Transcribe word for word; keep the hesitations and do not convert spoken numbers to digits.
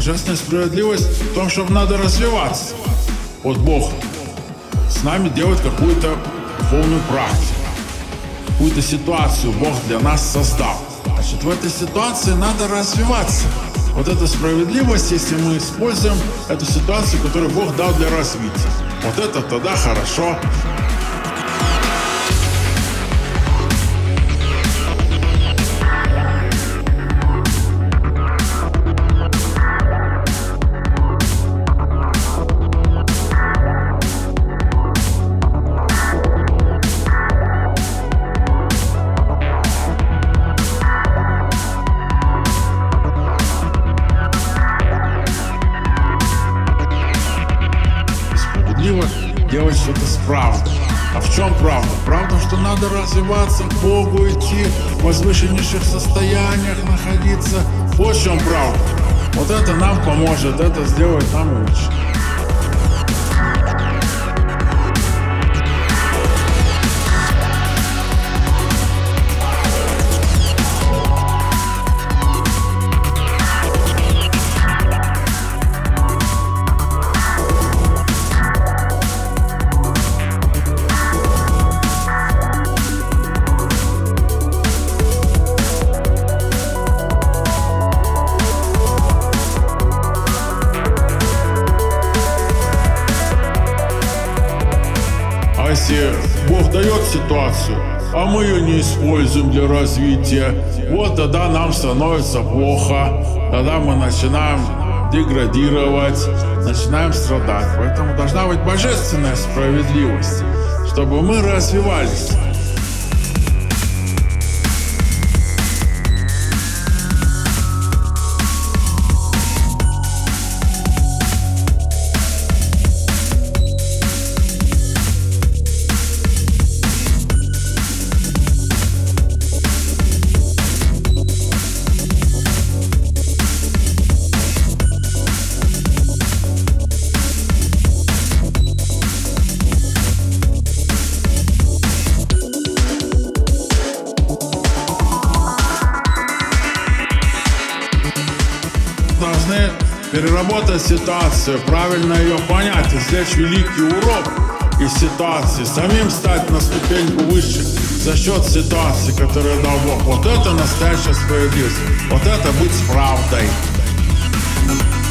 Божественная справедливость в том, что надо развиваться. Вот Бог с нами делает какую-то духовную практику, какую-то ситуацию Бог для нас создал. Значит, в этой ситуации надо развиваться. Вот эта справедливость, если мы используем эту ситуацию, которую Бог дал для развития, вот это тогда хорошо. Делать что-то с правдой. А в чем правда? Правда, что надо развиваться, к Богу идти, в возвышеннейших состояниях находиться. Вот в чем правда. Вот это нам поможет, это сделает нам лучше. Если Бог дает ситуацию, а мы ее не используем для развития, вот тогда нам становится плохо, тогда мы начинаем деградировать, начинаем страдать. Поэтому должна быть божественная справедливость, чтобы мы развивались. Должны переработать ситуацию, правильно ее понять, извлечь великий урок из ситуации, самим стать на ступеньку выше за счет ситуации, которую дал Бог. Вот это настоящая справедливость, вот это быть с правдой.